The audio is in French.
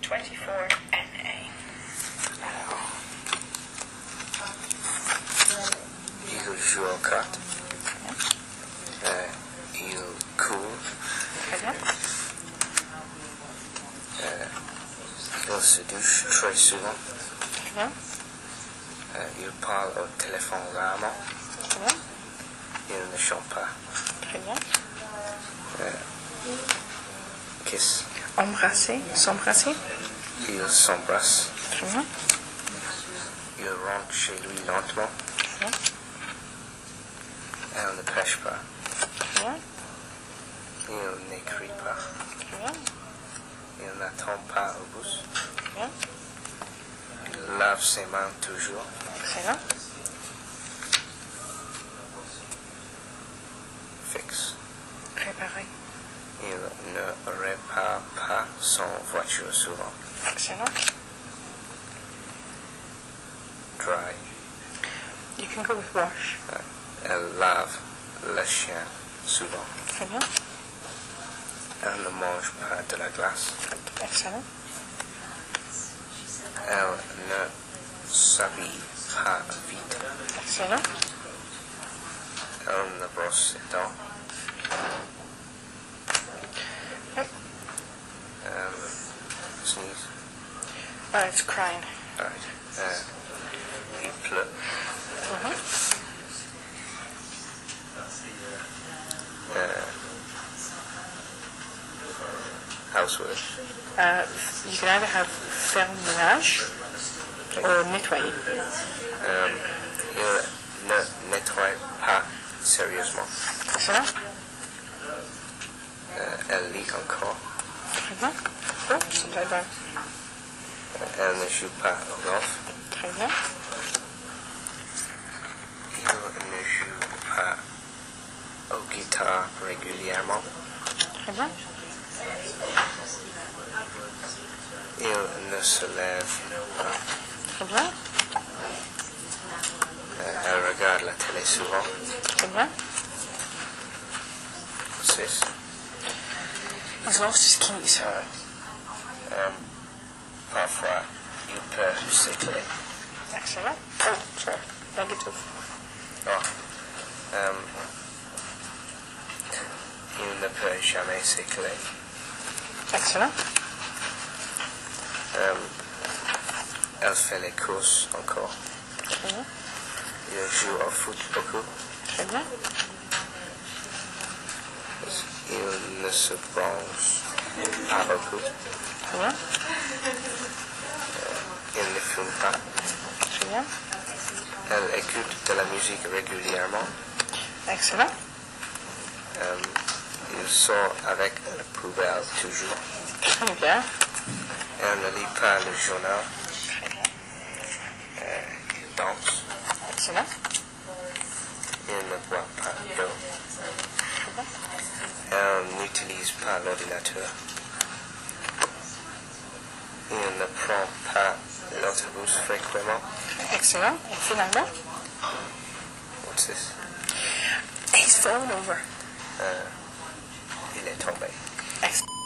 24NA. Il joue aux cartes. Il court. Très bien. Il se douche très souvent. Très bien. Il parle au téléphone rarement. Très bien. Il ne chante pas. Très bien. Kiss. Embrasser, s'embrasser. Il s'embrasse. Très bien. Il rentre chez lui lentement. Très bien. Elle ne pêche pas. Très bien. Il n'écrit pas. Très bien. Il n'attend pas au bus. Très bien. Il lave ses mains toujours. Très bien. Fixe. Préparer. Il ne répare pas son voiture souvent. Excellent. Dry. You can go with wash. Elle lave le chien souvent. Très bien. Elle ne mange pas de la glace. Excellent. Elle ne s'habille pas vite. Excellent. Elle ne brosse ses dents. Yep. Sneeze. It's crying. Right. Il pleut. Housework. You can either have faire le ménage ou nettoyer. Il ne nettoie pas sérieusement. Excellent. Elle lit encore. Très bien. Oh, c'est très bien. Elle ne joue pas au golf. Très bien. Il ne joue pas au guitare régulièrement. Très bien. Il ne se lève pas. Très bien. Elle regarde la télé souvent. Très bien. 6. He's lost his keys. Parfois, il peut cycler. Excellent. Oh, sorry. Negative. Il ne peut jamais cycler. Excellent. Elle fait les courses encore. Très bien. Il joue au foot beaucoup. Très bien. Il ne se bronze pas beaucoup. Très bien. Il ne fume pas. Très bien. Elle écoute de la musique régulièrement. Excellent. Il sort avec la poubelle toujours. Très bien. Elle ne lit pas le journal. Très bien. Il danse. Excellent. Il ne boit pas d'eau. Très bien. Elle n'utilise pas l'ordinateur. Il ne prend pas l'autobus fréquemment. Excellent. Et finalement, What's this? he's fallen over. Il est tombé. Excellent.